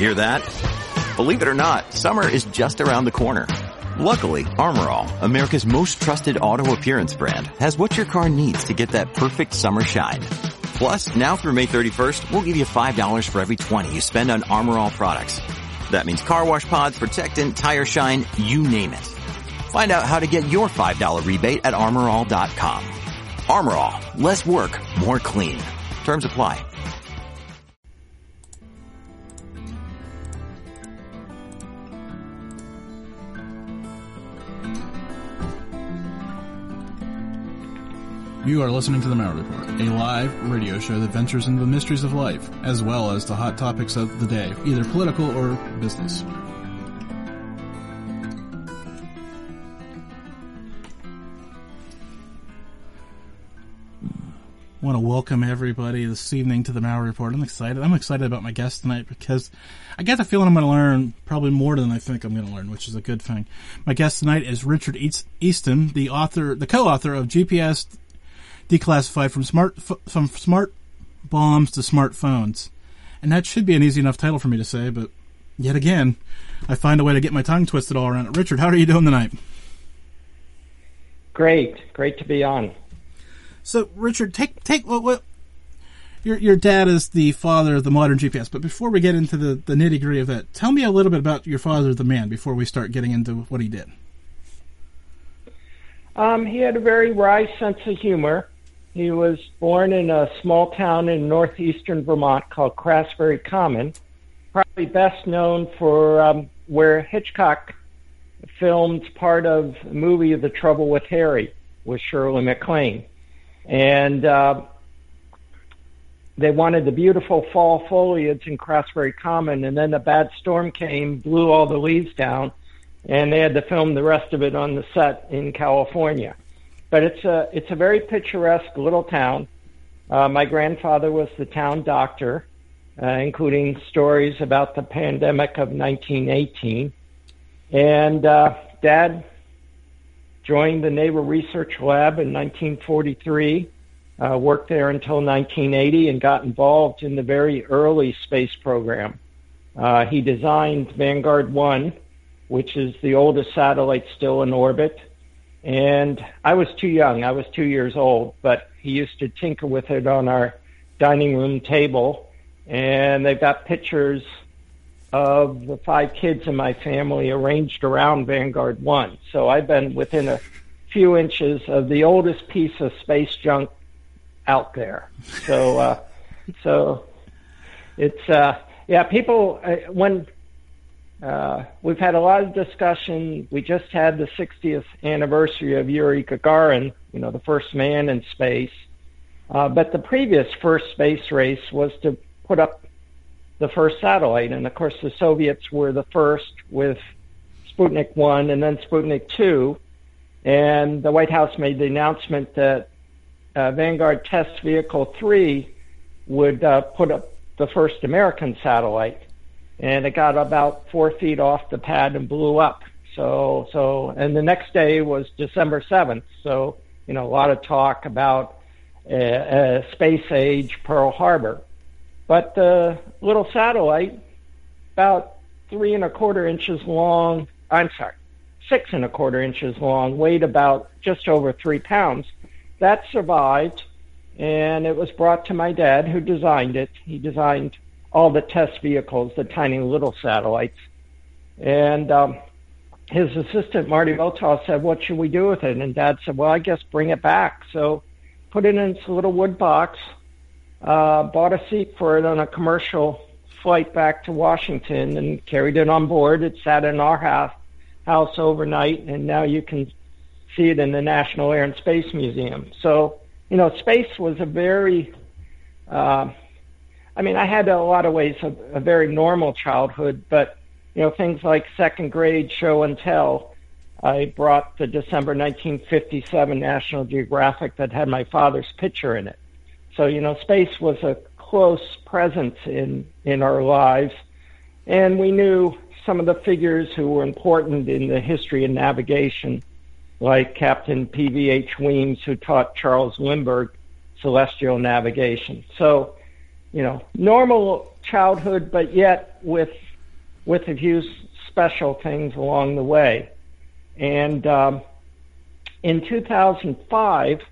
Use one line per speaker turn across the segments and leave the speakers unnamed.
Hear that? Believe it or not, summer is just around the corner. Luckily, Armor All, America's most trusted auto appearance brand, has what your car needs to get that perfect summer shine. Plus, now through May 31st, we'll give you $5 for every $20 you spend on Armor All products. That means car wash pods, protectant, tire shine, you name it. Find out how to get your $5 rebate at armorall.com. Armor All, less work, more clean. Terms apply.
You are listening to The Maurer Report, a live radio show that ventures into the mysteries of life, as well as the hot topics of the day, either political or business. I want to welcome everybody this evening to The Maurer Report. I'm excited about my guest tonight because I get the feeling I'm going to learn probably more than I think I'm going to learn, which is a good thing. My guest tonight is Richard Easton, the co-author of GPS Declassified from Smart Bombs to Smartphones. And that should be an easy enough title for me to say, but yet again, I find a way to get my tongue twisted all around it. Richard, how are you doing tonight?
Great to be on.
So, Richard, take what your dad is the father of the modern GPS, but before we get into the nitty-gritty of that, tell me a little bit about your father, the man, before we start getting into what he did.
He had a very wry sense of humor. He was born in a small town in northeastern Vermont called Craftsbury Common, probably best known for where Hitchcock filmed part of the movie The Trouble with Harry with Shirley MacLaine. And they wanted the beautiful fall foliage in Craftsbury Common, and then a bad storm came, blew all the leaves down, and they had to film the rest of it on the set in California. But it's a very picturesque little town. My grandfather was the town doctor, including stories about the pandemic of 1918. And Dad joined the Naval Research Lab in 1943, worked there until 1980, and got involved in the very early space program. He designed Vanguard 1, which is the oldest satellite still in orbit. And I was too young. I was 2 years old, but he used to tinker with it on our dining room table. And they've got pictures of the 5 kids in my family arranged around Vanguard 1. So I've been within a few inches of the oldest piece of space junk out there. So it's, people, when we've had a lot of discussion. We just had the 60th anniversary of Yuri Gagarin, the first man in space. But the previous first space race was to put up the first satellite. And, of course, the Soviets were the first with Sputnik 1 and then Sputnik 2. And the White House made the announcement that Vanguard Test Vehicle 3 would put up the first American satellite. And it got about 4 feet off the pad and blew up. And the next day was December 7th. So, a lot of talk about space age Pearl Harbor. But the little satellite, about 3¼ inches long, 6¼ inches long, weighed about just over 3 pounds. That survived, and it was brought to my dad, who designed it. He designed all the test vehicles, the tiny little satellites. And his assistant, Marty Votaw, said, what should we do with it? And Dad said, well, I guess bring it back. So put it in this little wood box, bought a seat for it on a commercial flight back to Washington and carried it on board. It sat in our house overnight, and now you can see it in the National Air and Space Museum. So, space was a very... I had a lot of ways a very normal childhood, but, things like second grade show and tell. I brought the December 1957 National Geographic that had my father's picture in it. So, space was a close presence in our lives. And we knew some of the figures who were important in the history of navigation, like Captain P.V.H. Weems, who taught Charles Lindbergh celestial navigation. So, normal childhood, but yet with with a few special things along the way. And in 2005,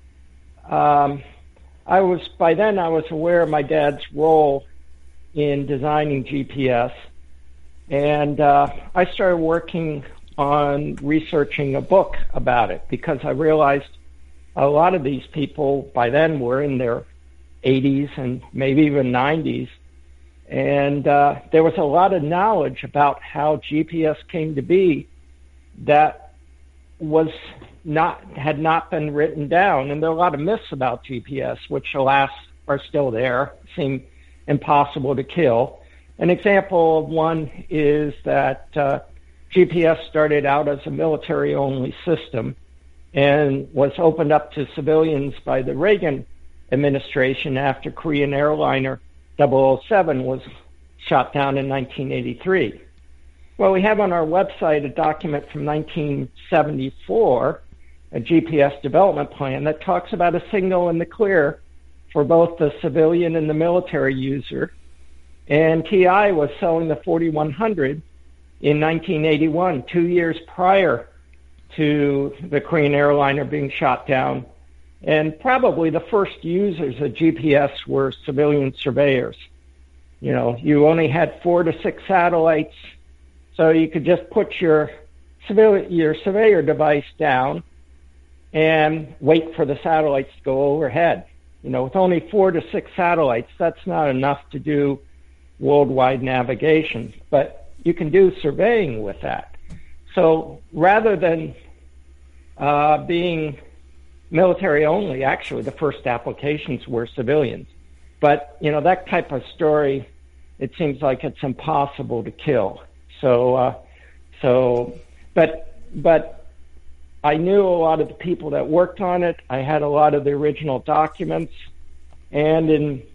by then I was aware of my dad's role in designing GPS, and I started working on researching a book about it because I realized a lot of these people by then were in their 80s and maybe even 90s, and there was a lot of knowledge about how GPS came to be that had not been written down, and there are a lot of myths about GPS, which alas are still there, seem impossible to kill. An example of one is that GPS started out as a military-only system and was opened up to civilians by the Reagan administration after Korean airliner 007 was shot down in 1983. Well, we have on our website a document from 1974, a GPS development plan that talks about a signal in the clear for both the civilian and the military user. And TI was selling the 4100 in 1981, 2 years prior to the Korean airliner being shot down. And probably the first users of GPS were civilian surveyors. You know, you only had 4 to 6 satellites, so you could just put your surveyor device down and wait for the satellites to go overhead. You know, with only 4 to 6 satellites, that's not enough to do worldwide navigation, but you can do surveying with that. So rather than being military only, actually the first applications were civilians. But, you know, that type of story, it seems like it's impossible to kill. But I knew a lot of the people that worked on it. I had a lot of the original documents. And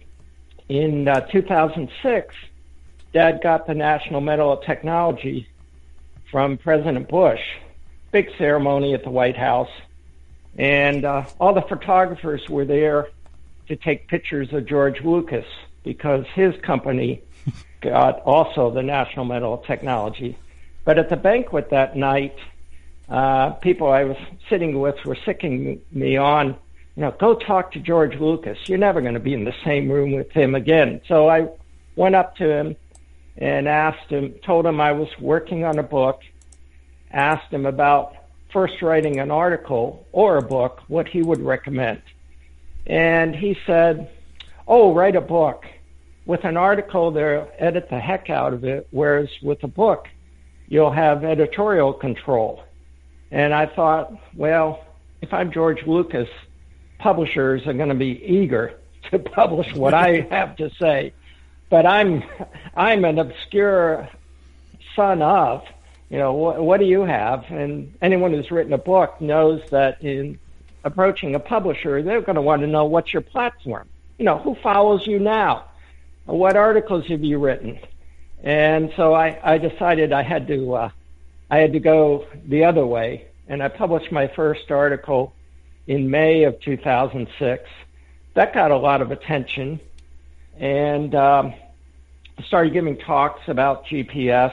in 2006, Dad got the National Medal of Technology from President Bush. Big ceremony at the White House. And all the photographers were there to take pictures of George Lucas because his company got also the National Medal of Technology. But at the banquet that night, people I was sitting with were sicking me on, you know, go talk to George Lucas. You're never going to be in the same room with him again. So I went up to him and told him I was working on a book, asked him about first writing an article or a book, what he would recommend. And he said, oh, write a book. With an article, they'll edit the heck out of it, whereas with a book, you'll have editorial control. And I thought, well, if I'm George Lucas, publishers are going to be eager to publish what I have to say. But I'm an obscure son of, you know, what do you have? And anyone who's written a book knows that in approaching a publisher, they're going to want to know what's your platform. You know, who follows you now? What articles have you written? And so I decided I had to go the other way, and I published my first article in May of 2006. That got a lot of attention, and started giving talks about GPS,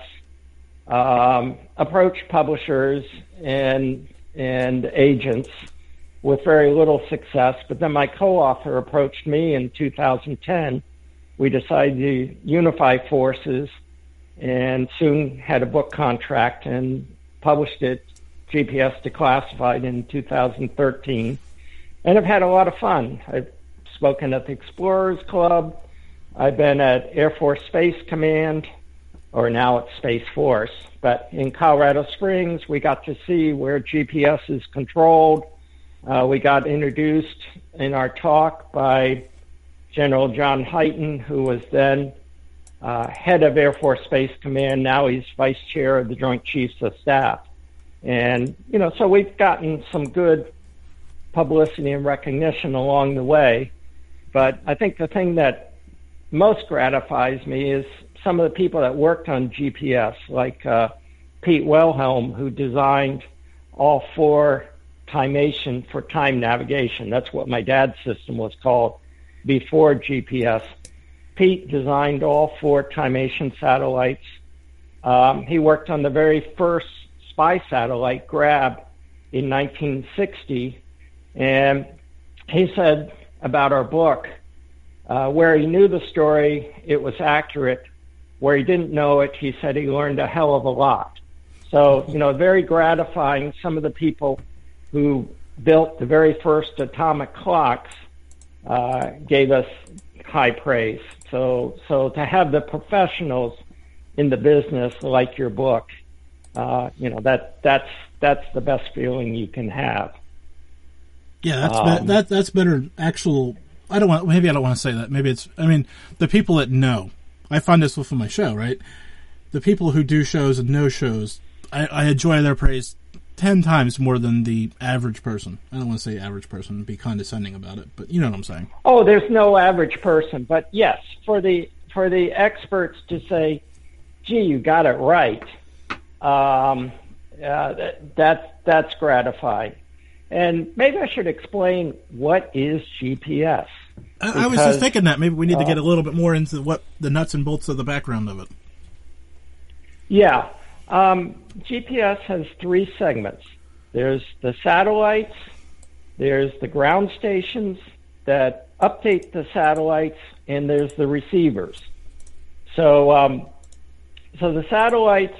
approached publishers and agents with very little success. But then my co-author approached me in 2010. We decided to unify forces and soon had a book contract and published it, GPS Declassified, in 2013. And I've had a lot of fun. I've spoken at the Explorers Club. I've been at Air Force Space Command, or now it's Space Force. But in Colorado Springs, we got to see where GPS is controlled. We got introduced in our talk by General John Hyten, who was then head of Air Force Space Command. Now he's vice chair of the Joint Chiefs of Staff. And, you know, so we've gotten some good publicity and recognition along the way. But I think the thing that most gratifies me is some of the people that worked on GPS, like Pete Wilhelm, who designed all 4 timation for time navigation. That's what my dad's system was called before GPS. Pete designed all 4 timation satellites. He worked on the very first spy satellite, Grab, in 1960, and he said about our book, where he knew the story, it was accurate. Where he didn't know it, he said he learned a hell of a lot. So, very gratifying. Some of the people who built the very first atomic clocks gave us high praise. So to have the professionals in the business like your book, that's the best feeling you can have.
Yeah, that's better. Actual, I don't want to say that. Maybe the people that know. I find this with my show, right? The people who do shows and know shows, I enjoy their praise 10 times more than the average person. I don't want to say average person and be condescending about it, but you know what I'm saying.
Oh, there's no average person, but yes, for the experts to say, "Gee, you got it right," that's gratifying. And maybe I should explain what is GPS.
I was just thinking that maybe we need to get a little bit more into what the nuts and bolts of the background of it.
Yeah. GPS has 3 segments. There's the satellites, there's the ground stations that update the satellites, and there's the receivers. So the satellites,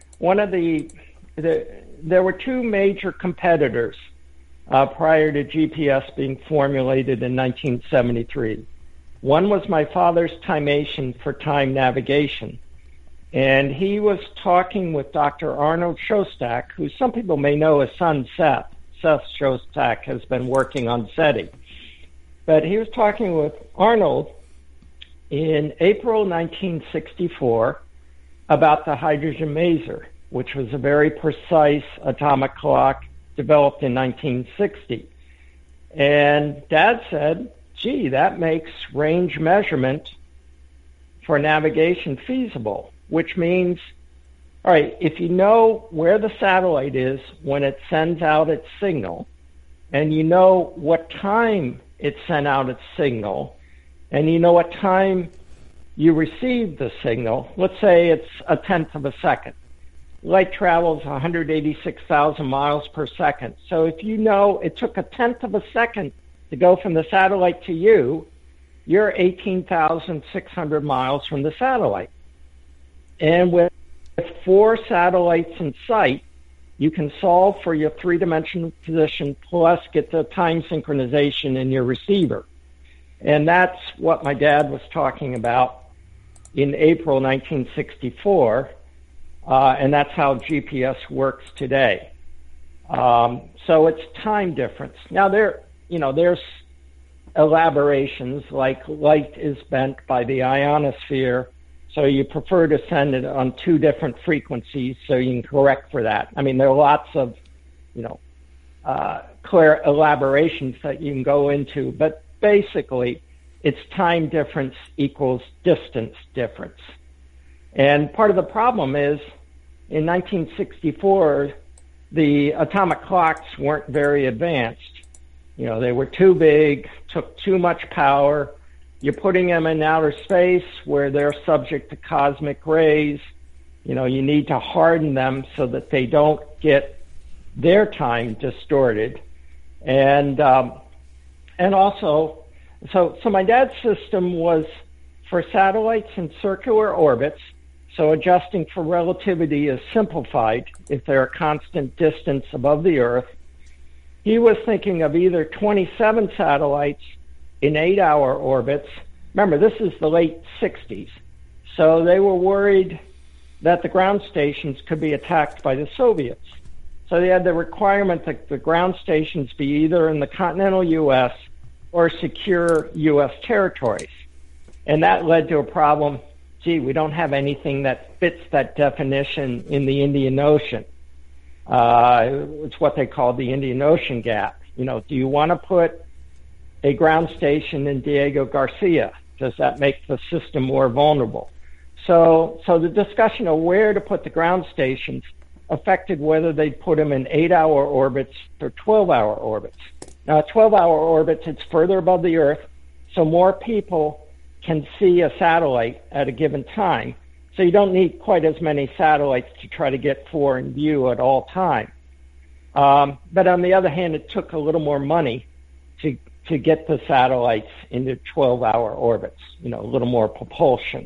there were 2 major competitors prior to GPS being formulated in 1973. One was my father's Timation for time navigation. And he was talking with Dr. Arnold Shostak, who some people may know his son Seth. Seth Shostak has been working on SETI. But he was talking with Arnold in April 1964 about the hydrogen maser, which was a very precise atomic clock developed in 1960. And Dad said, "Gee, that makes range measurement for navigation feasible," which means, all right, if you know where the satellite is when it sends out its signal, and you know what time it sent out its signal, and you know what time you received the signal, let's say it's a tenth of a second. Light travels 186,000 miles per second. So if you know it took a tenth of a second to go from the satellite to you, you're 18,600 miles from the satellite. And with 4 satellites in sight, you can solve for your 3-dimensional position plus get the time synchronization in your receiver. And that's what my dad was talking about in April 1964. And that's how GPS works today. So it's time difference. Now there's elaborations like light is bent by the ionosphere, so you prefer to send it on 2 different frequencies, so you can correct for that. I mean, there are lots of clear elaborations that you can go into, but basically it's time difference equals distance difference. And part of the problem is, in 1964, the atomic clocks weren't very advanced. They were too big, took too much power. You're putting them in outer space where they're subject to cosmic rays. You need to harden them so that they don't get their time distorted. And also, so my dad's system was for satellites in circular orbits. So adjusting for relativity is simplified if they're a constant distance above the Earth. He was thinking of either 27 satellites in 8-hour orbits. Remember, this is the late 60s. So they were worried that the ground stations could be attacked by the Soviets. So they had the requirement that the ground stations be either in the continental U.S. or secure U.S. territories. And that led to a problem. Gee, we don't have anything that fits that definition in the Indian Ocean. It's what they call the Indian Ocean gap. Do you want to put a ground station in Diego Garcia? Does that make the system more vulnerable? So the discussion of where to put the ground stations affected whether they'd put them in 8-hour orbits or 12-hour orbits. Now, at 12-hour orbits, it's further above the Earth, so more people can see a satellite at a given time. So you don't need quite as many satellites to try to get 4 in view at all times. But on the other hand, it took a little more money to get the satellites into 12-hour orbits, a little more propulsion.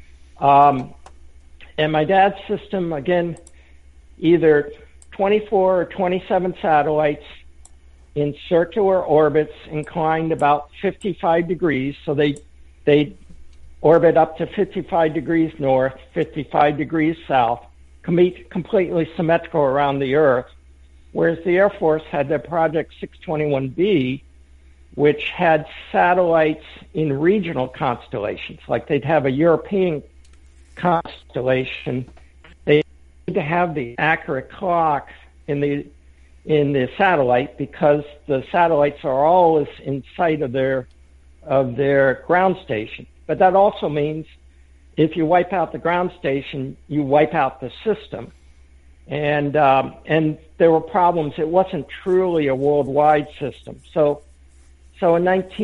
And my dad's system, again, either 24 or 27 satellites in circular orbits inclined about 55 degrees. So they orbit up to 55 degrees north, 55 degrees south, completely symmetrical around the Earth, whereas the Air Force had their Project 621B, which had satellites in regional constellations. Like they'd have a European constellation. They need to have the accurate clock in the satellite because the satellites are always in sight of their ground station. But that also means if you wipe out the ground station, you wipe out the system. And there were problems. It wasn't truly a worldwide system. So in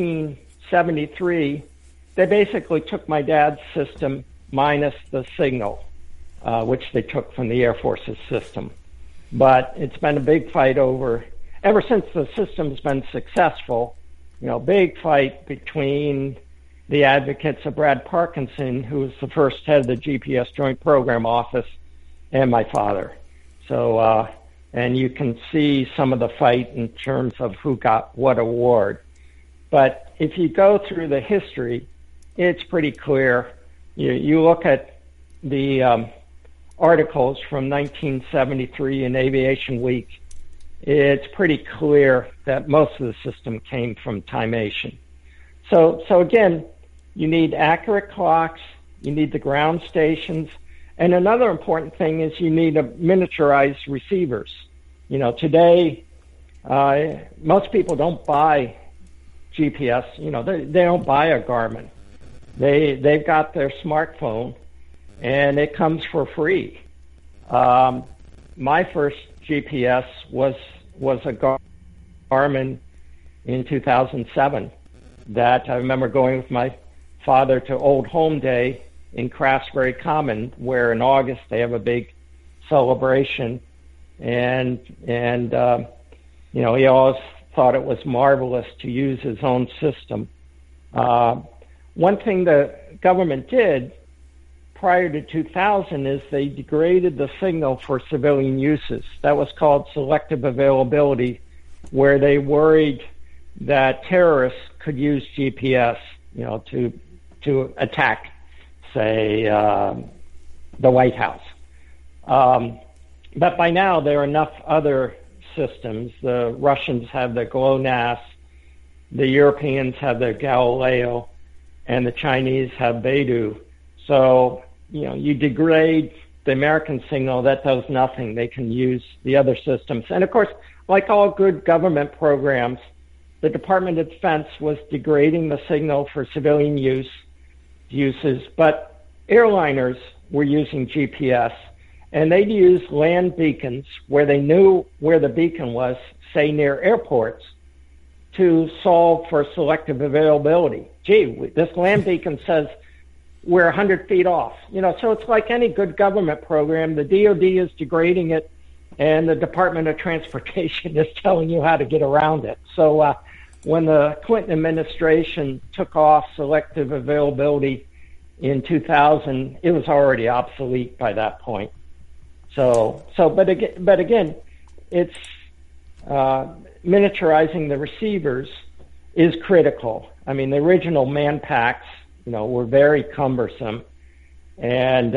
1973, they basically took my dad's system minus the signal, which they took from the Air Force's system. But it's been a big fight ever since the system's been successful, big fight between the advocates of Brad Parkinson, who was the first head of the GPS Joint Program Office, and my father. So, and you can see some of the fight in terms of who got what award. But if you go through the history, it's pretty clear. You look at the articles from 1973 in Aviation Week, it's pretty clear that most of the system came from Timation. So again, you need accurate clocks, you need the ground stations, and another important thing is you need a miniaturized receivers. Today, most people don't buy GPS. They don't buy a Garmin. They've got their smartphone, and it comes for free. My first GPS was a Garmin in 2007 that I remember going with my father to Old Home Day in Craftsbury Common, where in August they have a big celebration, and he always thought it was marvelous to use his own system. One thing the government did prior to 2000 is they degraded the signal for civilian uses. That was called selective availability, where they worried that terrorists could use GPS, to attack, say, the White House. But by now, there are enough other systems. The Russians have the GLONASS, the Europeans have their Galileo, and the Chinese have Beidou. So, you degrade the American signal, that does nothing. They can use the other systems. And of course, like all good government programs, the Department of Defense was degrading the signal for civilian uses, but airliners were using GPS, and they'd use land beacons where they knew where the beacon was, say near airports, to solve for selective availability. Gee, this land beacon says we're 100 feet off. So it's like any good government program. The DOD is degrading it, and the Department of Transportation is telling you how to get around it. So when the Clinton administration took off selective availability in 2000, it was already obsolete by that point. But again, it's miniaturizing the receivers is critical. I mean, the original man packs, were very cumbersome, and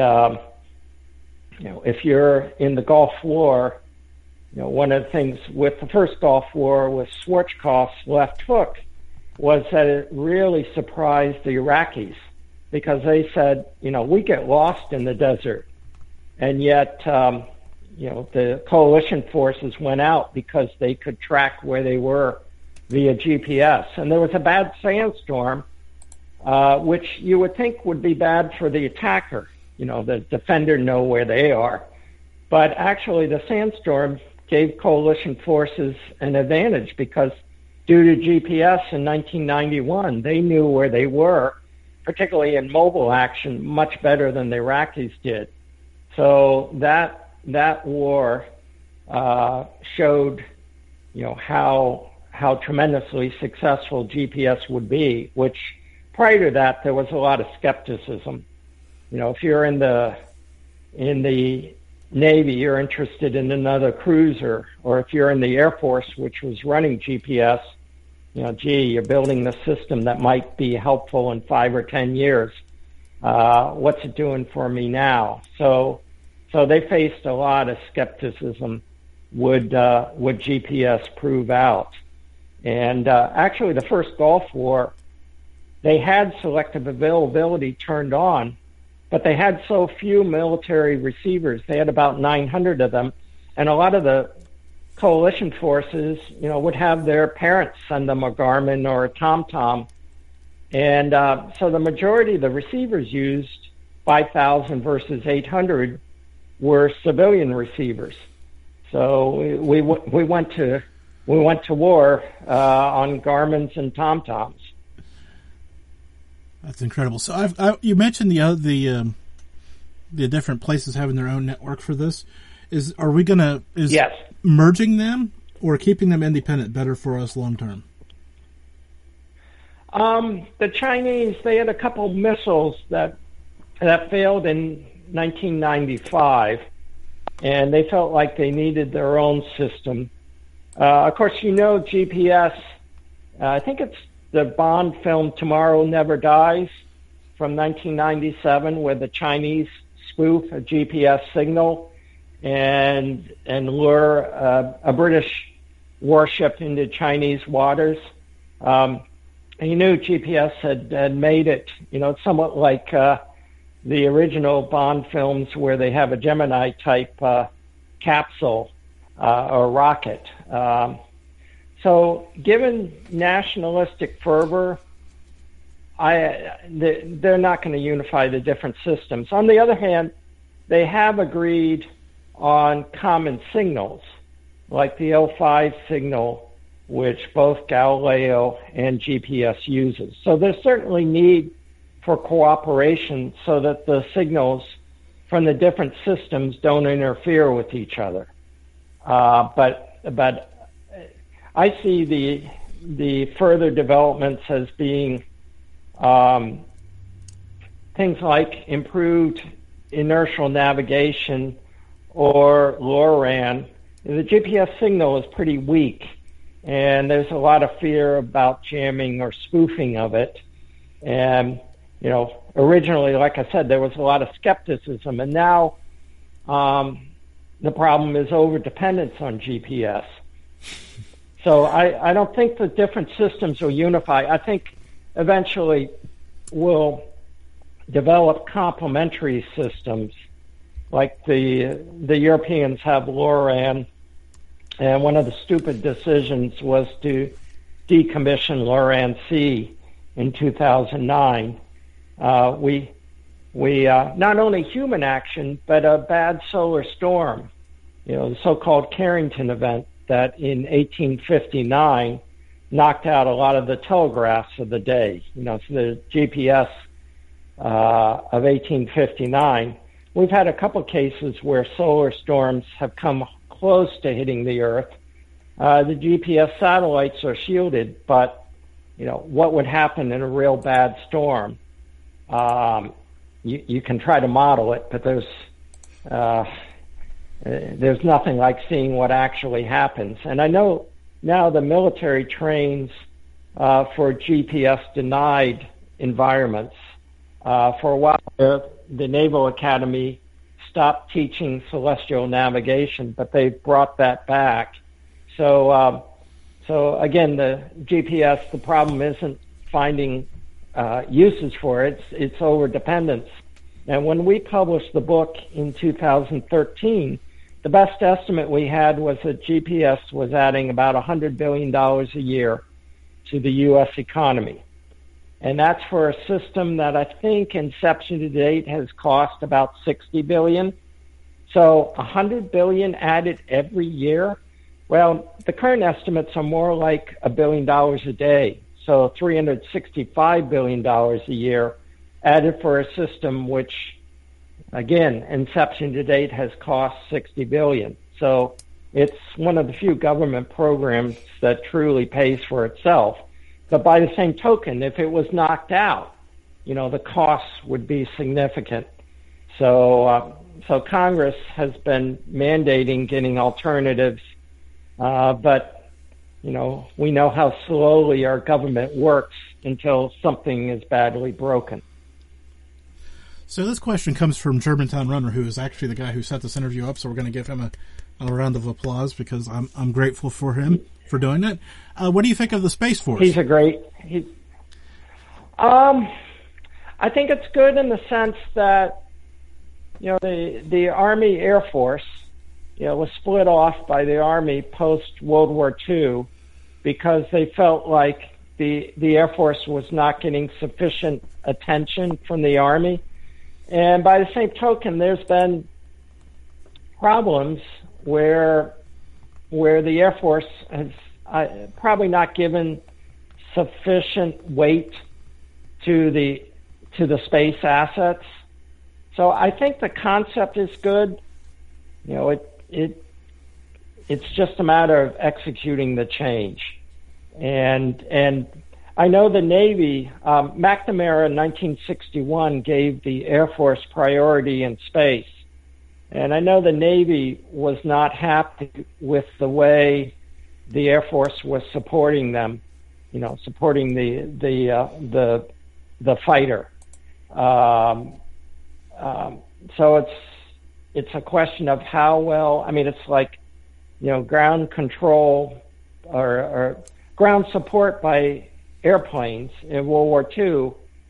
if you're in the Gulf War, one of the things with the first Gulf War with Schwarzkopf's left hook was that it really surprised the Iraqis because they said, we get lost in the desert. And yet, the coalition forces went out because they could track where they were via GPS. And there was a bad sandstorm, which you would think would be bad for the attacker. The defender know where they are. But actually, the sandstorm gave coalition forces an advantage because due to GPS in 1991, they knew where they were, particularly in mobile action, much better than the Iraqis did. So that war showed, how tremendously successful GPS would be, which prior to that, there was a lot of skepticism. If you're in the Navy, you're interested in another cruiser, or if you're in the Air Force, which was running GPS, you're building the system that might be helpful in 5 or 10 years. What's it doing for me now? So they faced a lot of skepticism. Would GPS prove out? And actually, the first Gulf War, they had selective availability turned on, but they had so few military receivers. They had about 900 of them, and a lot of the coalition forces, would have their parents send them a Garmin or a TomTom. And so the majority of the receivers used, 5,000 versus 800, were civilian receivers. So we went to war on Garmins and TomToms.
That's incredible. So you mentioned the different places having their own network for this. Is
Yes.
merging them or keeping them independent better for us long term?
The Chinese, they had a couple missiles that failed in 1995, and they felt like they needed their own system. Of course, GPS, I think it's the Bond film Tomorrow Never Dies from 1997, where the Chinese spoof a GPS signal and lure a British warship into Chinese waters. And GPS had made it, somewhat like the original Bond films where they have a Gemini-type capsule or rocket. So given nationalistic fervor, they're not going to unify the different systems. On the other hand, they have agreed on common signals, like the L5 signal, which both Galileo and GPS uses. So there's certainly need for cooperation so that the signals from the different systems don't interfere with each other. But I see the further developments as being things like improved inertial navigation or LoRaWAN. The GPS signal is pretty weak, and there's a lot of fear about jamming or spoofing of it. And, originally, like I said, there was a lot of skepticism, and now the problem is overdependence on GPS. So I don't think the different systems will unify. I think eventually we'll develop complementary systems, like the Europeans have LoRaWAN, and one of the stupid decisions was to decommission LoRaWAN-C in 2009. We not only human action, but a bad solar storm, the so-called Carrington event that in 1859 knocked out a lot of the telegraphs of the day. So the GPS of 1859. We've had a couple cases where solar storms have come close to hitting the Earth. The GPS satellites are shielded, but what would happen in a real bad storm? You can try to model it, but there's nothing like seeing what actually happens. And I know now the military trains for GPS denied environments. For a while, the Naval Academy stopped teaching celestial navigation, but they've brought that back. So again, the GPS, the problem isn't finding uses for it, it's overdependence. And when we published the book in 2013, the best estimate we had was that GPS was adding about $100 billion a year to the U.S. economy. And that's for a system that I think inception to date has cost about $60 billion. So $100 billion added every year. Well, the current estimates are more like $1 billion a day. So $365 billion a year added for a system which, again, inception to date has cost $60 billion. So it's one of the few government programs that truly pays for itself. But by the same token, if it was knocked out, the costs would be significant. So Congress has been mandating getting alternatives, but we know how slowly our government works until something is badly broken.
So this question comes from Germantown Runner, who is actually the guy who set this interview up. So we're going to give him a round of applause because I'm grateful for him for doing that. What do you think of the Space Force?
He's a great. I think it's good in the sense that the Army Air Force was split off by the Army post World War II because they felt like the Air Force was not getting sufficient attention from the Army. And by the same token, there's been problems where the Air Force has probably not given sufficient weight to the space assets. So I think the concept is good. It's just a matter of executing the change. And I know the Navy, McNamara in 1961 gave the Air Force priority in space. And I know the Navy was not happy with the way the Air Force was supporting them, supporting the fighter. So it's a question of how well. I mean, it's like ground control or ground support by airplanes in World War II.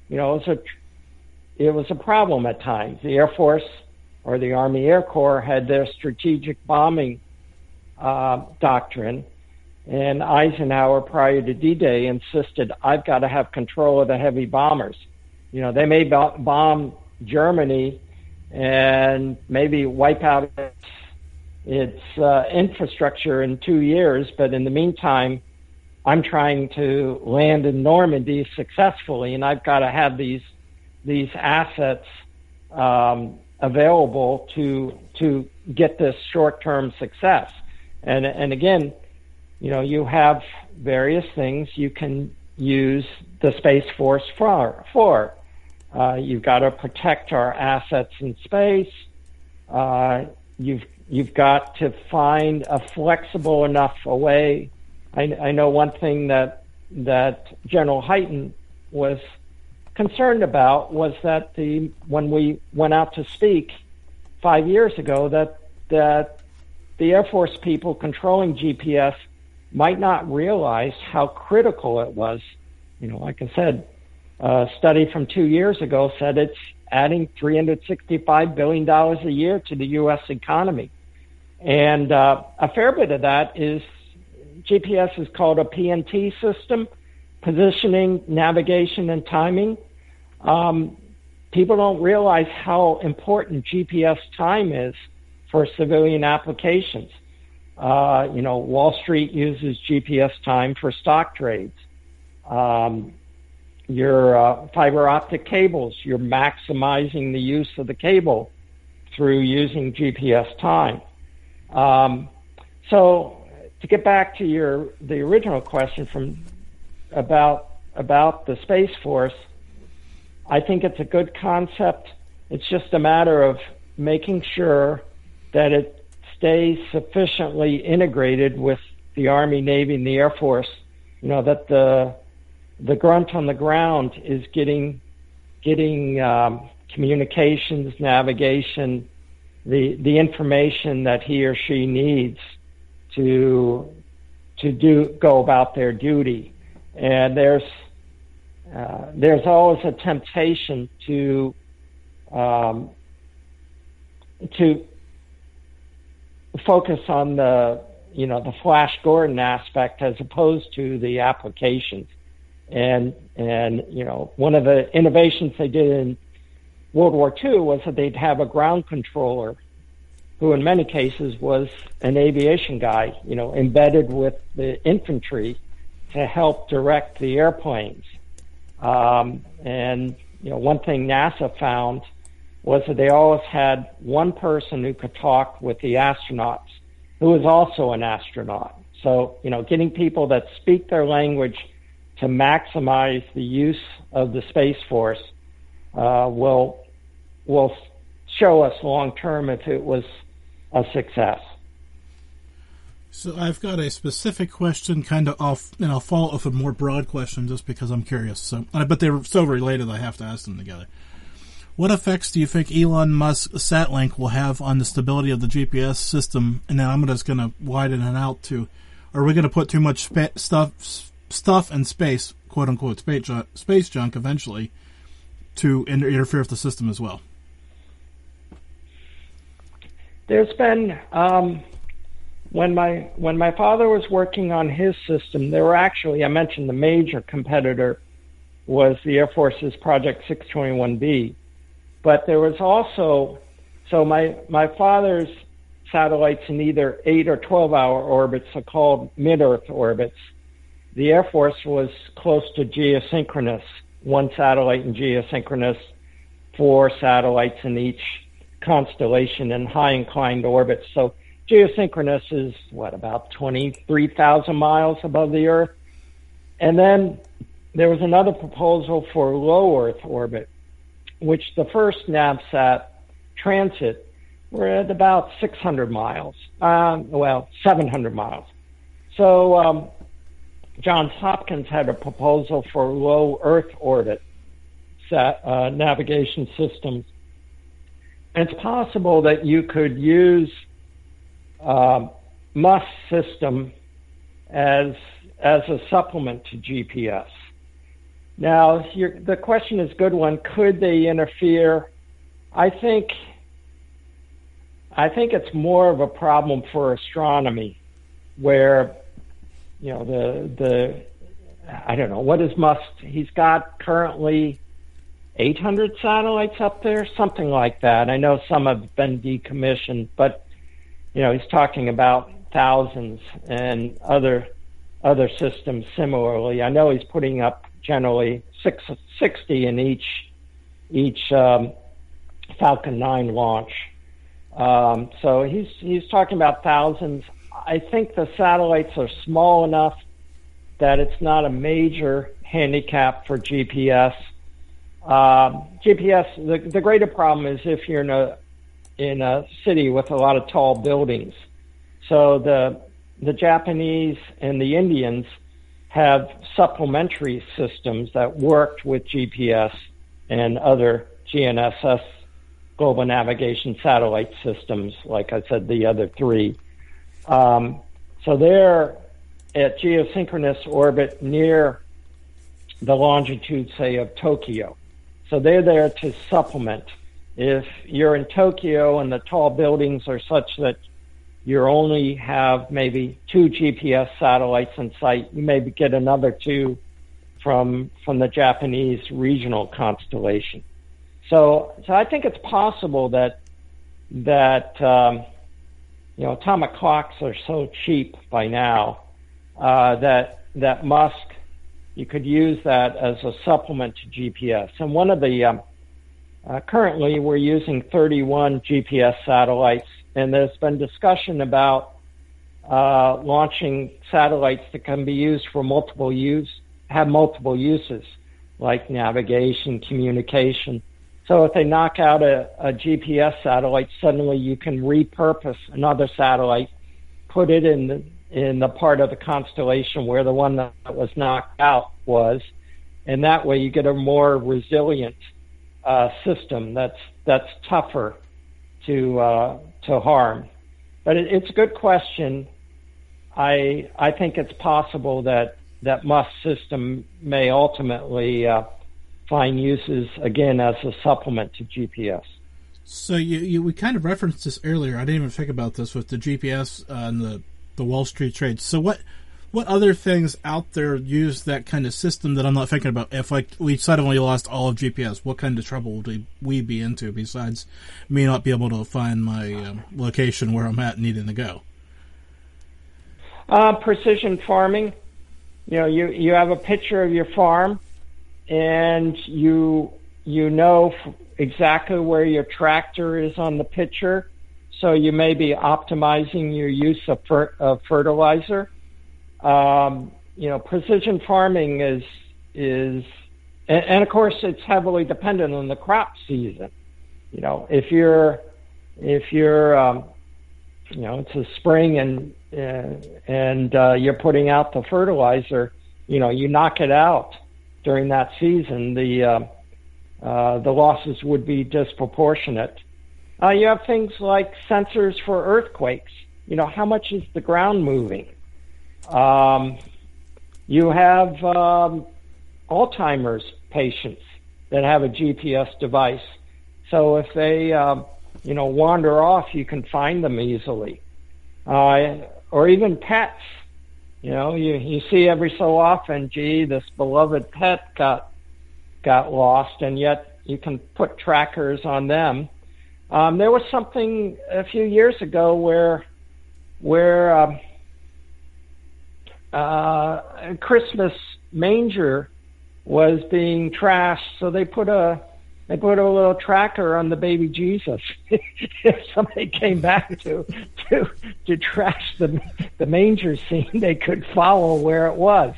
It was a problem at times. The Air Force or the Army Air Corps had their strategic bombing doctrine, and Eisenhower, prior to D-Day, insisted, I've got to have control of the heavy bombers. They may bomb Germany and maybe wipe out its infrastructure in 2 years, but in the meantime, I'm trying to land in Normandy successfully, and I've got to have these assets available to get this short-term success. And again, you have various things you can use the Space Force for. You've got to protect our assets in space. You've got to find a flexible enough way. I know one thing that General Hyten was concerned about was that when we went out to speak 5 years ago, that the Air Force people controlling GPS might not realize how critical it was. Like I said, a study from 2 years ago said it's adding $365 billion a year to the U.S. economy. And a fair bit of that is GPS is called a PNT system, positioning, navigation, and timing. People don't realize how important GPS time is for civilian applications. Wall Street uses GPS time for stock trades. Your fiber optic cables, you're maximizing the use of the cable through using GPS time. So to get back to the original question about the Space Force, I think it's a good concept. It's just a matter of making sure that it stays sufficiently integrated with the Army, Navy, and the Air Force, that the grunt on the ground is getting communications, navigation, the information that he or she needs to go about their duty. And there's always a temptation to focus on the Flash Gordon aspect as opposed to the applications. And one of the innovations they did in World War II was that they'd have a ground controller who in many cases was an aviation guy, embedded with the infantry to help direct the airplanes. And one thing NASA found was that they always had one person who could talk with the astronauts, who was also an astronaut. So, getting people that speak their language to maximize the use of the Space Force will show us long term if it was a success.
So I've got a specific question, kind of off, and I'll follow up with a more broad question just because I'm curious. So, but they're so related, I have to ask them together. What effects do you think Elon Musk's Satlink will have on the stability of the GPS system? And then I'm just going to widen it out to, are we going to put too much stuff in space, quote unquote, space junk eventually, to interfere with the system as well?
There's been when my father was working on his system, there were actually, I mentioned the major competitor was the Air Force's Project 621B, but there was also, so my father's satellites in either 8 or 12-hour orbits are called mid-Earth orbits. The Air Force was close to geosynchronous, one satellite in geosynchronous, 4 satellites in each constellation in high inclined orbits. So geosynchronous is about 23,000 miles above the Earth. And then there was another proposal for low Earth orbit, which the first NavSat transit were at about 600 miles, 700 miles. So Johns Hopkins had a proposal for low Earth orbit navigation systems. And it's possible that you could use Musk's system as a supplement to GPS. Now, the question is a good one. Could they interfere? I think it's more of a problem for astronomy, where I don't know, what is Musk? He's got currently 800 satellites up there, something like that. I know some have been decommissioned, but he's talking about thousands and other systems similarly. I know he's putting up generally 60 in each Falcon 9 launch. So he's talking about thousands. I think the satellites are small enough that it's not a major handicap for GPS. GPS, the greater problem is if you're in a city with a lot of tall buildings. So the Japanese and the Indians have supplementary systems that worked with GPS and other GNSS, global navigation satellite systems, like I said, the other 3. So they're at geosynchronous orbit near the longitude, say, of Tokyo. So they're there to supplement. If you're in Tokyo and the tall buildings are such that you only have maybe 2 GPS satellites in sight, you maybe get another 2 from the Japanese regional constellation. So I think it's possible that atomic clocks are so cheap by now that Musk, you could use that as a supplement to GPS. And one of the currently we're using 31 GPS satellites, and there's been discussion about launching satellites that can be used for have multiple uses, like navigation, communication. So if they knock out a GPS satellite, suddenly you can repurpose another satellite, put it in the part of the constellation where the one that was knocked out was, and that way you get a more resilient system that's tougher to harm. But it's a good question. I think it's possible that Musk's system may ultimately find uses again as a supplement to GPS.
So we kind of referenced this earlier. I didn't even think about this with the GPS and the Wall Street trade. So what other things out there use that kind of system that I'm not thinking about? If we suddenly lost all of GPS, what kind of trouble would we be into besides me not be able to find my location where I'm at needing to go?
Precision farming. You have a picture of your farm, and you you know exactly where your tractor is on the picture, so you may be optimizing your use of fertilizer. Precision farming is, and of course it's heavily dependent on the crop season. If you're it's a spring and you're putting out the fertilizer, you knock it out during that season, the losses would be disproportionate. You have things like sensors for earthquakes. How much is the ground moving? You have Alzheimer's patients that have a GPS device. So if they, wander off, you can find them easily. Or even pets. You see every so often, this beloved pet got lost, and yet you can put trackers on them. There was something a few years ago where a Christmas manger was being trashed, so they put a little tracker on the baby Jesus. If somebody came back to trash the manger scene, they could follow where it was.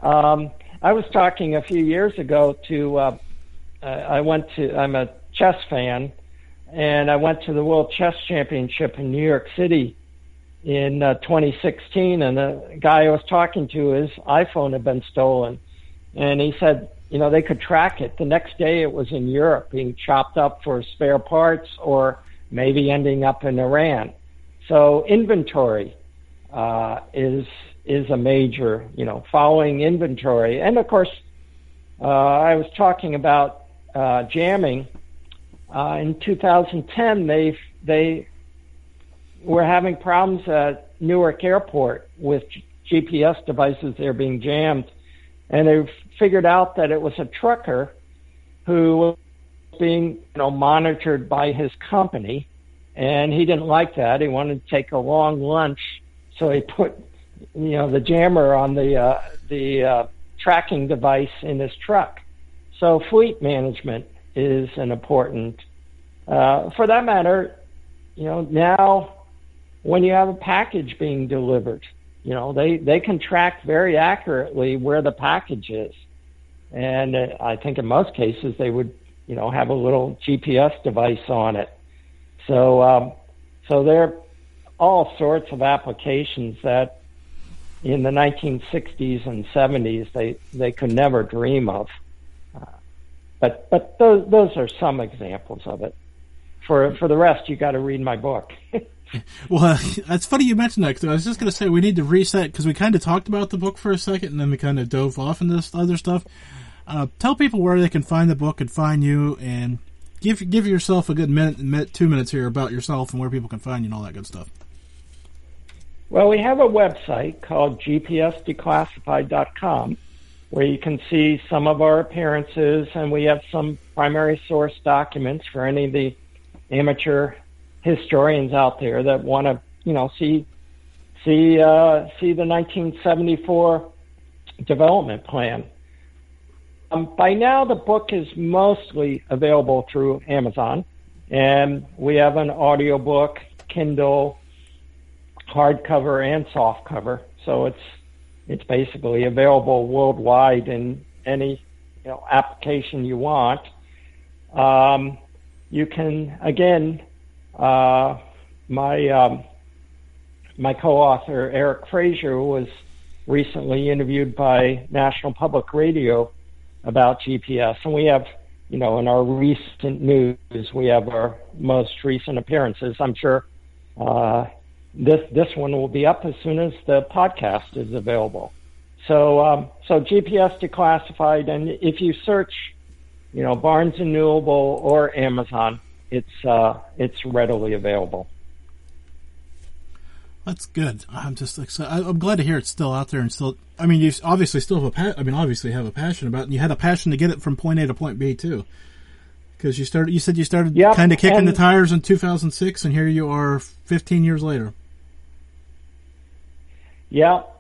I was talking a few years ago to I'm a chess fan, and I went to the World Chess Championship in New York City in 2016, and the guy I was talking to, his iPhone had been stolen, and he said, they could track it. The next day it was in Europe being chopped up for spare parts, or maybe ending up in Iran. So inventory is a major, following inventory. And of course, I was talking about jamming. In 2010, they were having problems at Newark Airport with GPS devices. They're being jammed. And they figured out that it was a trucker who was being, monitored by his company, and he didn't like that. He wanted to take a long lunch, so he put, the jammer on the tracking device in his truck. So fleet management is an important, for that matter, now when you have a package being delivered, they can track very accurately where the package is. And I think in most cases they would, have a little GPS device on it. So there are all sorts of applications that in the 1960s and 70s they could never dream of. But those are some examples of it. For the rest, you got to read my book.
Well, it's funny you mentioned that, because I was just going to say we need to reset, because we kind of talked about the book for a second, and then we kind of dove off into this other stuff. Tell people where they can find the book and find you, and give yourself a good 2 minutes here about yourself and where people can find you and all that good stuff.
Well, we have a website called gpsdeclassified.com, where you can see some of our appearances, and we have some primary source documents for any of the amateur historians out there that want to, see the 1974 development plan. By now, the book is mostly available through Amazon, and we have an audiobook, Kindle, hardcover, and softcover. So it's basically available worldwide in any application you want. You can, again, my co-author Eric Fraser was recently interviewed by National Public Radio about GPS, and we have, in our recent news, we have our most recent appearances. I'm sure this one will be up as soon as the podcast is available. So GPS Declassified, and if you search, Barnes and Noble or Amazon, it's readily available.
That's good. I'm just excited. I'm glad to hear it's still out there and still. I mean, you obviously still have obviously have a passion about it, and you had a passion to get it from point A to point B too. Because you said you started kind of kicking the tires in 2006, and here you are 15 years later.
Yep.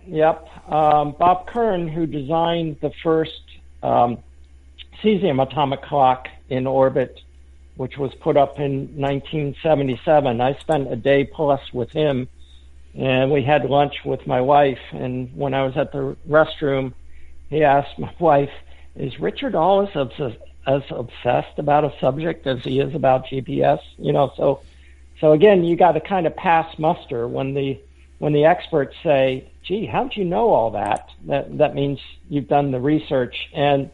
Bob Kern, who designed the first cesium atomic clock in orbit, which was put up in 1977. I spent a day plus with him, and we had lunch with my wife. And when I was at the restroom, he asked my wife, "Is Richard always as obsessed about a subject as he is about GPS?" So again, you got to kind of pass muster when the experts say, "Gee, how'd you know all that?" That means you've done the research. And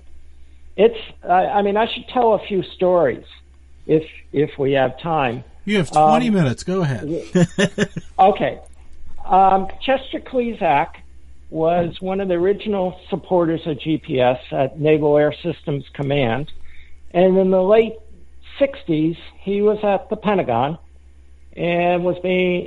I should tell a few stories if we have time.
You have 20 minutes. Go ahead.
Okay. Chester Klezak was one of the original supporters of GPS at Naval Air Systems Command. And in the late 60s, he was at the Pentagon and was being,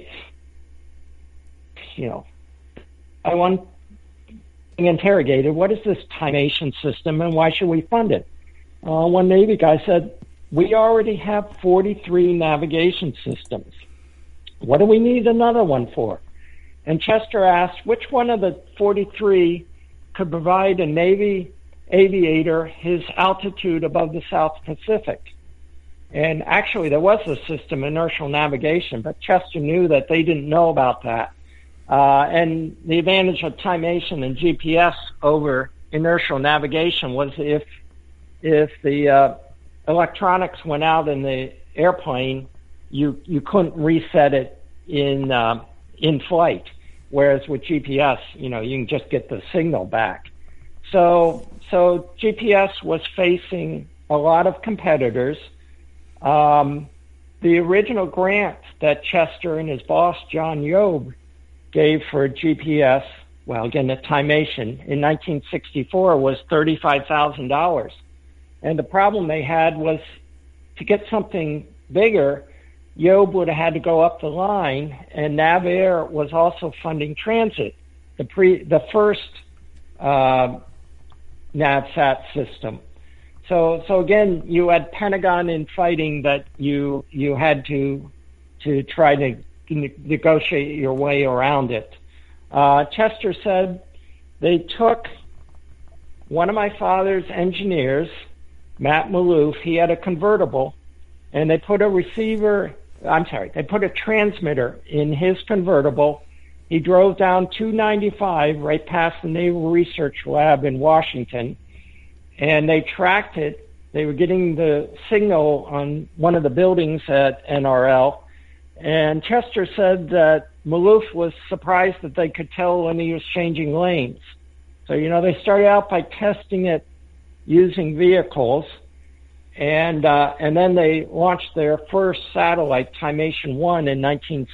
interrogated. What is this timation system and why should we fund it? One Navy guy said, "We already have 43 navigation systems. What do we need another one for?" And Chester asked which one of the 43 could provide a Navy aviator his altitude above the South Pacific. And actually, there was a system, inertial navigation, but Chester knew that they didn't know about that. And the advantage of timation and GPS over inertial navigation was if the electronics went out in the airplane, you couldn't reset it in flight. Whereas with GPS, you can just get the signal back. So GPS was facing a lot of competitors. The original grant that Chester and his boss, John Yob, gave for GPS, well, again, the timation, in 1964 was $35,000. And the problem they had was to get something bigger, Yob would have had to go up the line, and NavAir was also funding transit, the first NavSat system. So again, you had Pentagon in fighting that you had to try to negotiate your way around it. Chester said they took one of my father's engineers, Matt Maloof. He had a convertible, and they put they put a transmitter in his convertible. He drove down 295 right past the Naval Research Lab in Washington, and they tracked it. They were getting the signal on one of the buildings at NRL, and Chester said that Maloof was surprised that they could tell when he was changing lanes. So, they started out by testing it using vehicles, and then they launched their first satellite, Timation 1, in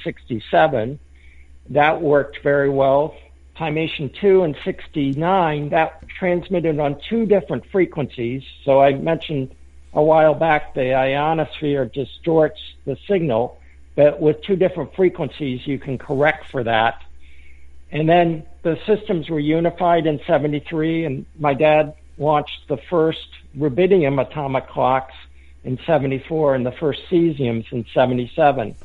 1967. That worked very well. Timation 2 in 69, that transmitted on two different frequencies. So I mentioned a while back the ionosphere distorts the signal, but with two different frequencies, you can correct for that. And then the systems were unified in 73, and my dad launched the first rubidium atomic clocks in 74 and the first cesiums in 77.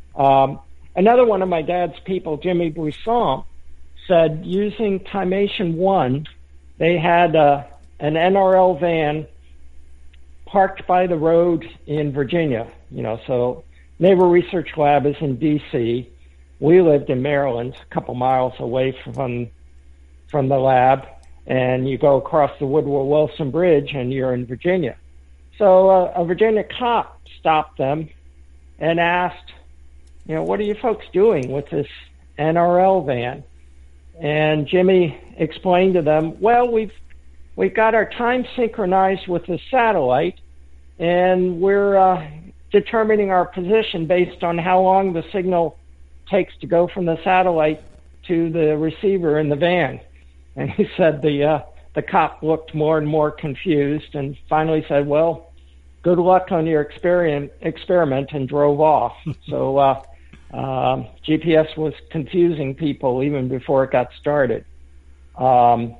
Another one of my dad's people, Jimmy Brisson, said using Timation 1, they had an NRL van parked by the road in Virginia. So Naval Research Lab is in D.C. We lived in Maryland, a couple miles away from the lab, and you go across the Woodrow Wilson Bridge and you're in Virginia. So a Virginia cop stopped them and asked, what are you folks doing with this NRL van? And Jimmy explained to them, well, we've got our time synchronized with the satellite, and we're determining our position based on how long the signal takes to go from the satellite to the receiver in the van. And he said the cop looked more and more confused and finally said, well, good luck on your experiment, and drove off. So GPS was confusing people even before it got started. But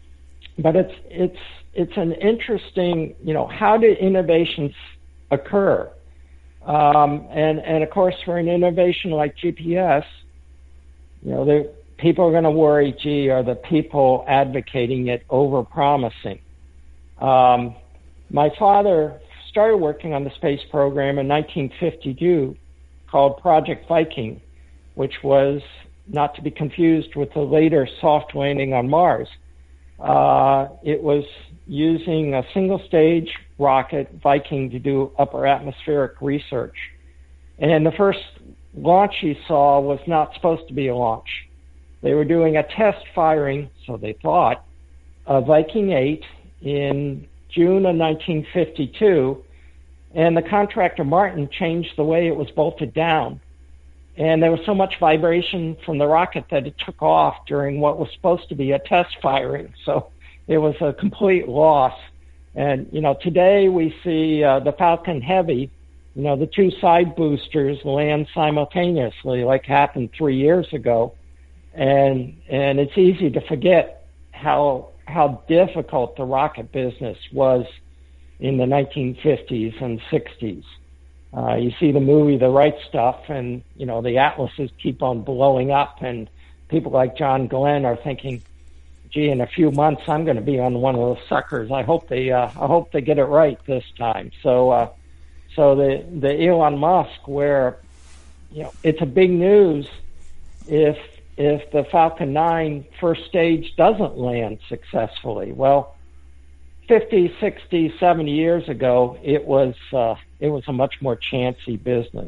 it's an interesting, how do innovations occur? And of course, for an innovation like GPS, people are going to worry, gee, are the people advocating it over-promising? My father started working on the space program in 1952 called Project Viking, which was not to be confused with the later soft landing on Mars. It was using a single-stage rocket, Viking, to do upper atmospheric research. And the first launch he saw was not supposed to be a launch. They were doing a test firing, so they thought, of Viking 8 in June of 1952, and the contractor Martin changed the way it was bolted down. And there was so much vibration from the rocket that it took off during what was supposed to be a test firing. So it was a complete loss. And, today we see the Falcon Heavy, the two side boosters land simultaneously like happened 3 years ago. And it's easy to forget how difficult the rocket business was in the 1950s and 60s. You see the movie The Right Stuff, and, the Atlases keep on blowing up, and people like John Glenn are thinking, gee, in a few months I'm going to be on one of those suckers. I hope they get it right this time. So the Elon Musk, where, it's a big news if the Falcon 9 first stage doesn't land successfully. Well, 50, 60, 70 years ago, it was a much more chancy business.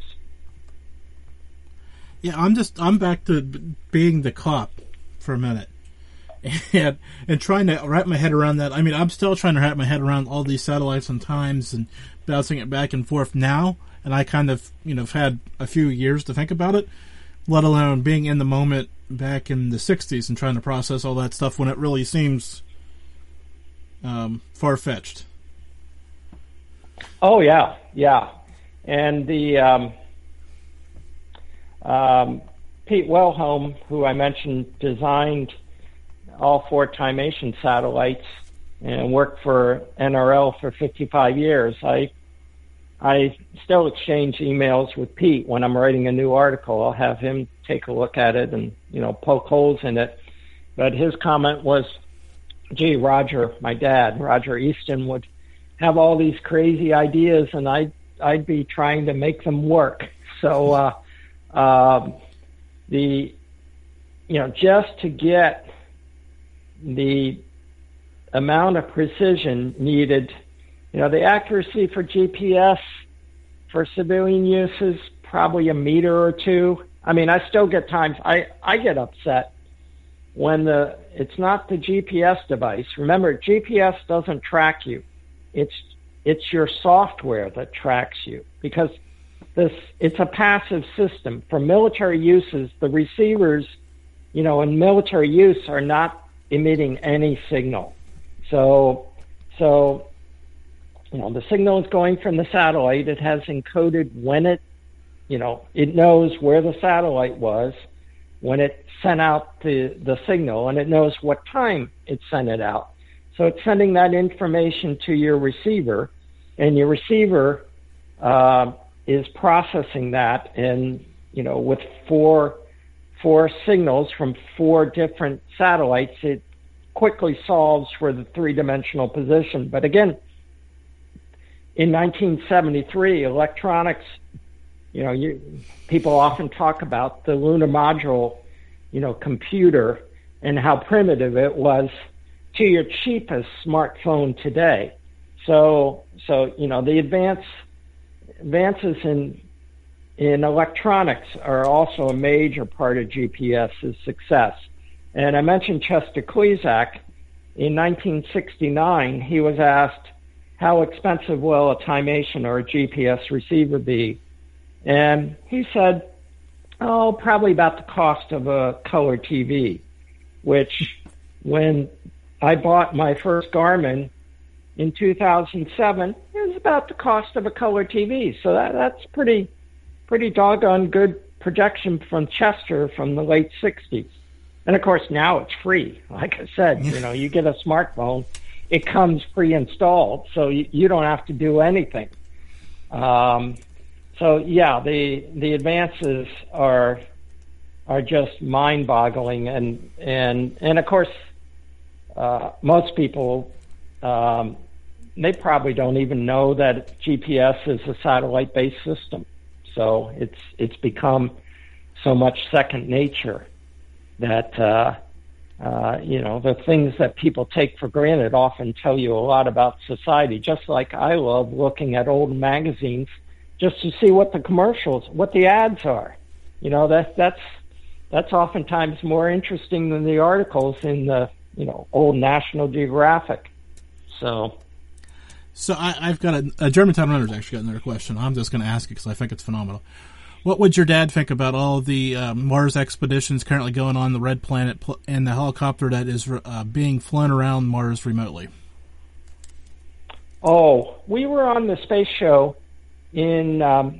Yeah, I'm back to being the cop for a minute, and trying to wrap my head around that. I mean, I'm still trying to wrap my head around all these satellites and times and bouncing it back and forth now, and I kind of, have had a few years to think about it, let alone being in the moment back in the 60s and trying to process all that stuff when it really seems far-fetched.
Oh, yeah. And the Pete Wellhome, who I mentioned, designed all 4 Timation satellites and worked for NRL for 55 years. I still exchange emails with Pete when I'm writing a new article. I'll have him take a look at it and, poke holes in it. But his comment was, gee, my dad, Roger Easton, would have all these crazy ideas, and I'd be trying to make them work. So just to get the amount of precision needed, the accuracy for GPS for civilian use is probably a meter or two. I mean, I still get times I get upset when it's not the GPS device. Remember, GPS doesn't track you. It's your software that tracks you, because it's a passive system. For military uses, the receivers, in military use are not emitting any signal. So the signal is going from the satellite. It has encoded when it knows where the satellite was when it sent out the signal, and it knows what time it sent it out. So it's sending that information to your receiver, and your receiver is processing that, and with four signals from 4 different satellites, it quickly solves for the 3-dimensional position. But again, in 1973, electronics, people often talk about the lunar module, computer, and how primitive it was to your cheapest smartphone today. So the advances in electronics are also a major part of GPS's success. And I mentioned Chester Klezak. In 1969, he was asked, how expensive will a Timation or a GPS receiver be? And he said, probably about the cost of a color TV, which when I bought my first Garmin in 2007, it was about the cost of a color TV. So that's pretty doggone good projection from Chester from the late 60s. And of course, now it's free. Like I said, you get a smartphone, it comes pre-installed, so you don't have to do anything. So yeah, the advances are just mind-boggling, and of course, most people they probably don't even know that GPS is a satellite-based system. So it's become so much second nature that the things that people take for granted often tell you a lot about society. Just like I love looking at old magazines just to see what the ads are. That's oftentimes more interesting than the articles in the old National Geographic. So
I've got a Germantown Runner's actually got another question. I'm just going to ask it because I think it's phenomenal. What would your dad think about all of the Mars expeditions currently going on the Red Planet and the helicopter that is being flown around Mars remotely?
Oh, we were on the space show in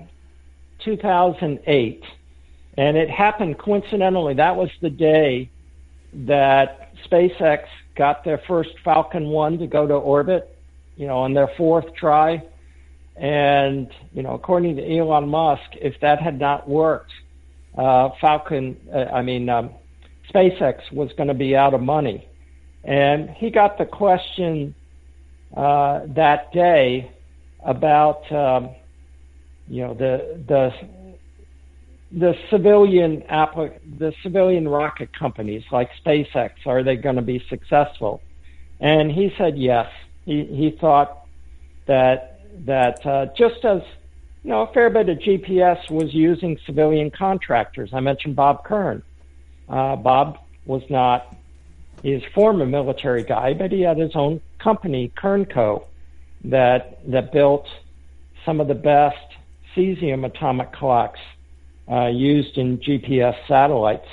2008, and it happened coincidentally. That was the day that SpaceX got their first Falcon 1 to go to orbit, on their fourth try. And, according to Elon Musk, if that had not worked, SpaceX was going to be out of money. And he got the question that day about, the civilian rocket companies like SpaceX. Are they going to be successful? And he said yes. He thought that just as a fair bit of GPS was using civilian contractors. I mentioned Bob Kern. Bob was not his former military guy, but he had his own company, Kern Co., that built some of the best cesium atomic clocks used in GPS satellites.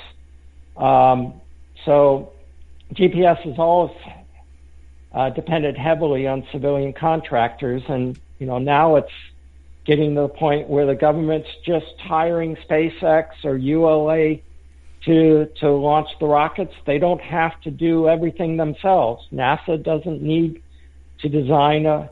So GPS has always depended heavily on civilian contractors, and now it's getting to the point where the government's just hiring SpaceX or ULA to launch the rockets. They don't have to do everything themselves. NASA doesn't need to design a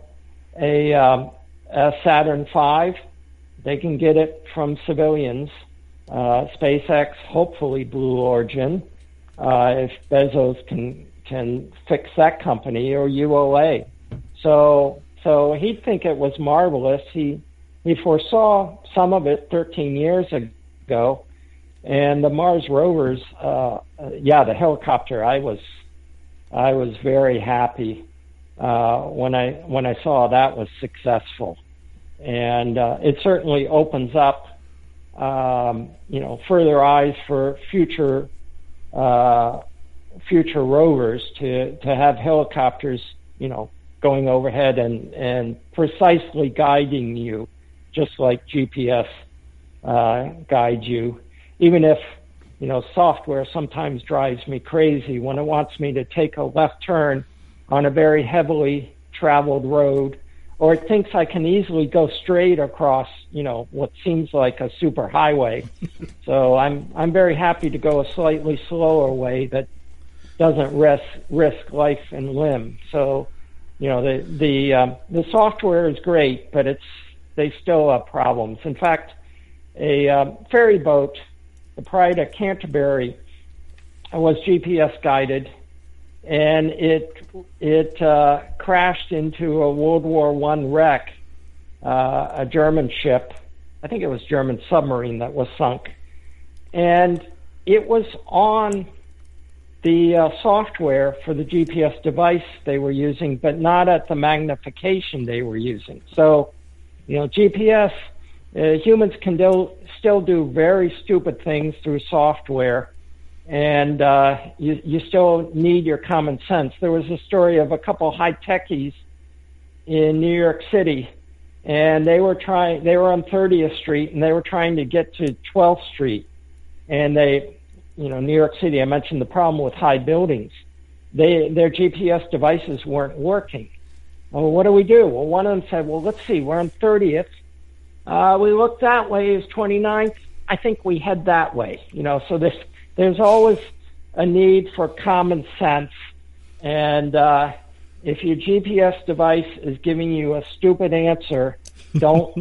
Saturn V. They can get it from civilians. SpaceX, hopefully Blue Origin, if Bezos can fix that company, or ULA. So he'd think it was marvelous. He foresaw some of it 13 years ago, and the Mars rovers, the helicopter. I was very happy when I saw that was successful, and it certainly opens up further eyes for future rovers to have helicopters, going overhead and precisely guiding you, just like GPS guides you. Even if, software sometimes drives me crazy when it wants me to take a left turn on a very heavily traveled road, or it thinks I can easily go straight across, what seems like a super highway. So I'm very happy to go a slightly slower way that doesn't risk life and limb. So, the software is great, but they still have problems. In fact, a ferry boat, the Pride of Canterbury, was GPS guided, and it crashed into a World War I wreck, a German ship. I think it was a German submarine that was sunk, and it was on the software for the GPS device they were using, but not at the magnification they were using. So, GPS, humans can still do very stupid things through software, and you still need your common sense. There was a story of a couple high-techies in New York City, and they were on 30th Street, and they were trying to get to 12th Street, and New York City, I mentioned the problem with high buildings. Their GPS devices weren't working. Well, what do we do? Well, one of them said, well, let's see, we're on 30th. We look that way is 29th. I think we head that way. So there's always a need for common sense. And if your GPS device is giving you a stupid answer, don't,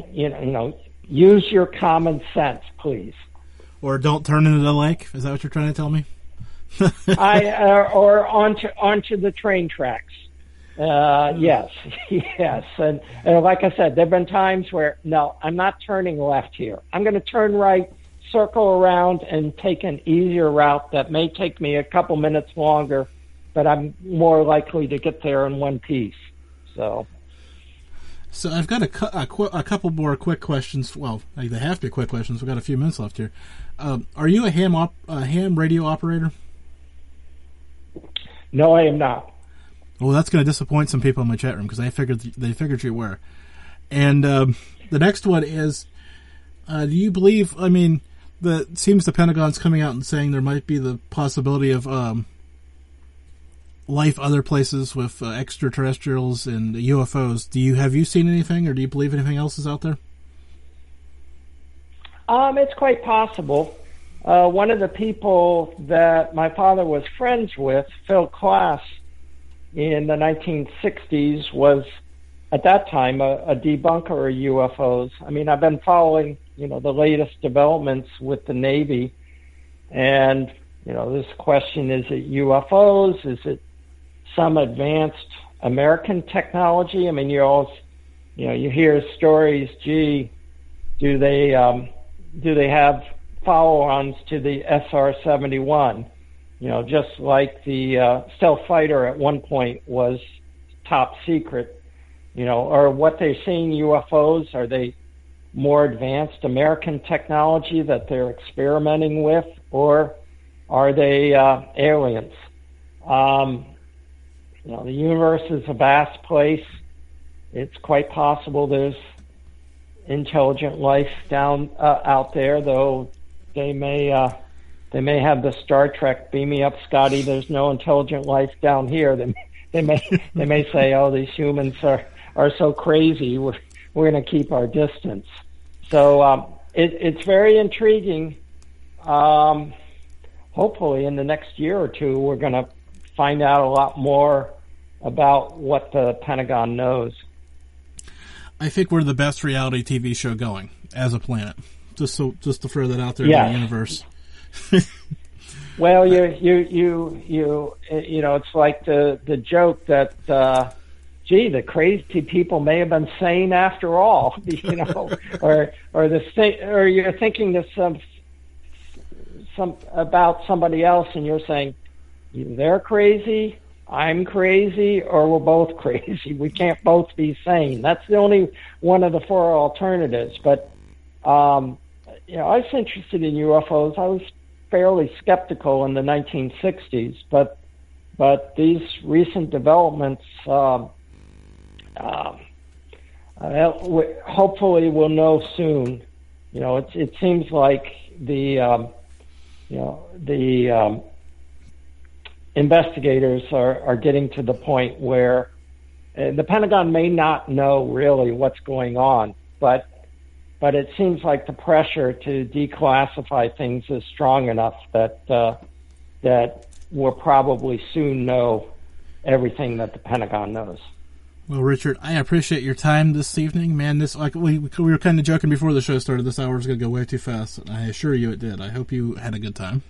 use your common sense, please.
Or don't turn into the lake? Is that what you're trying to tell me?
Or onto the train tracks. Yes, yes. And like I said, there have been times where, no, I'm not turning left here. I'm going to turn right, circle around, and take an easier route that may take me a couple minutes longer, but I'm more likely to get there in one piece. So
I've got a couple more quick questions. Well, they have to be quick questions. We've got a few minutes left here. Are you a ham radio operator?
No, I am not.
Well, that's going to disappoint some people in my chat room because they figured you were. And the next one is, do you believe? I mean, it seems the Pentagon's coming out and saying there might be the possibility of life other places with extraterrestrials and UFOs. Have you seen anything, or do you believe anything else is out there?
It's quite possible. One of the people that my father was friends with, Phil Klass, in the 1960s, was at that time a debunker of UFOs. I mean, I've been following, the latest developments with the Navy, and this question: is it UFOs? Is it some advanced American technology? I mean, you hear stories. Gee, do they have follow-ons to the SR-71? Just like the stealth fighter at one point was top secret. Or what they're seeing UFOs, are they more advanced American technology that they're experimenting with, or are they aliens? The universe is a vast place. It's quite possible there's intelligent life out there, though they may have the Star Trek "beam me up, Scotty, there's no intelligent life down here." They may say, "Oh, these humans are so crazy. We're going to keep our distance." So it's very intriguing. Hopefully, in the next year or two, we're going to find out a lot more about what the Pentagon knows.
I think we're the best reality TV show going as a planet. Just to throw that out there in the universe.
Well, it's like the joke that, the crazy people may have been sane after all, or you're thinking this some about somebody else, and you're saying they're crazy, I'm crazy, or we're both crazy. We can't both be sane. That's the only one of the four alternatives. But I was interested in UFOs. I was fairly skeptical in the 1960s, but these recent developments, hopefully we'll know soon. It seems like the investigators are getting to the point where the Pentagon may not know really what's going on, but it seems like the pressure to declassify things is strong enough that we'll probably soon know everything that the Pentagon knows.
Well, Richard, I appreciate your time this evening, man. We were kind of joking before the show started. This hour was going to go way too fast. I assure you it did. I hope you had a good time.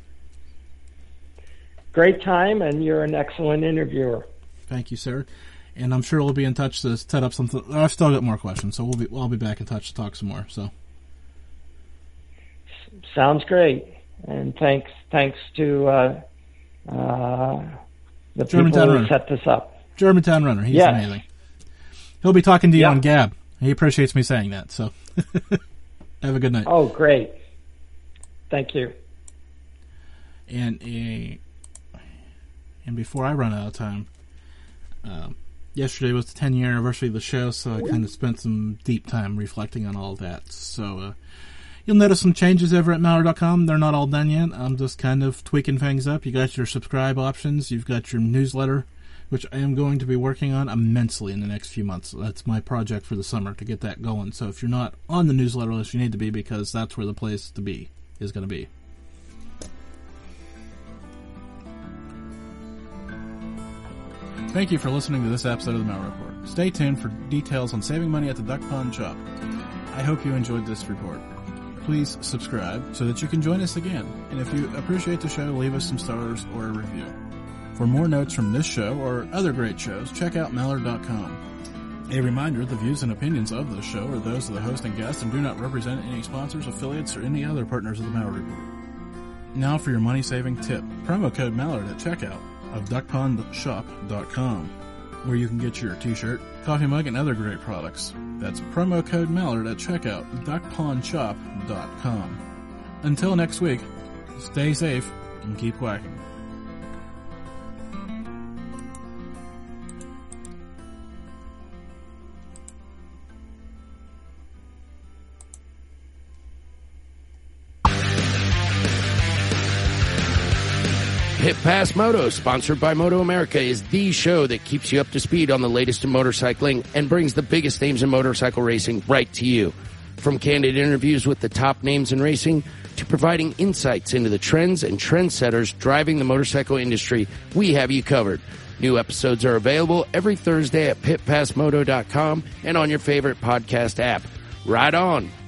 Great time, and you're an excellent interviewer.
Thank you, sir. And I'm sure we'll be in touch to set up something. I've still got more questions, so I'll be back in touch to talk some more. So,
sounds great, and thanks to the people who set this up.
Germantown Runner, he's amazing. He'll be talking to you on Gab. He appreciates me saying that. So, have a good night.
Oh, great! Thank you.
And before I run out of time. Yesterday was the 10-year anniversary of the show, so I kind of spent some deep time reflecting on all of that. So you'll notice some changes over at Maurer.com. They're not all done yet. I'm just kind of tweaking things up. You got your subscribe options. You've got your newsletter, which I am going to be working on immensely in the next few months. That's my project for the summer, to get that going. So if you're not on the newsletter list, you need to be, because that's where the place to be is going to be. Thank you for listening to this episode of the Maurer Report. Stay tuned for details on saving money at the Duck Pond Shop. I hope you enjoyed this report. Please subscribe so that you can join us again. And if you appreciate the show, leave us some stars or a review. For more notes from this show or other great shows, check out Mallard.com. A reminder, the views and opinions of this show are those of the host and guest and do not represent any sponsors, affiliates, or any other partners of the Mallard Report. Now for your money-saving tip. Promo code Mallard at checkout of duckpondshop.com, where you can get your t-shirt, coffee mug, and other great products. That's promo code Mallard at checkout, duckpondshop.com. Until next week, stay safe and keep quacking.
Pit Pass Moto, sponsored by Moto America, is the show that keeps you up to speed on the latest in motorcycling and brings the biggest names in motorcycle racing right to you. From candid interviews with the top names in racing to providing insights into the trends and trendsetters driving the motorcycle industry, we have you covered. New episodes are available every Thursday at pitpassmoto.com and on your favorite podcast app. Ride on!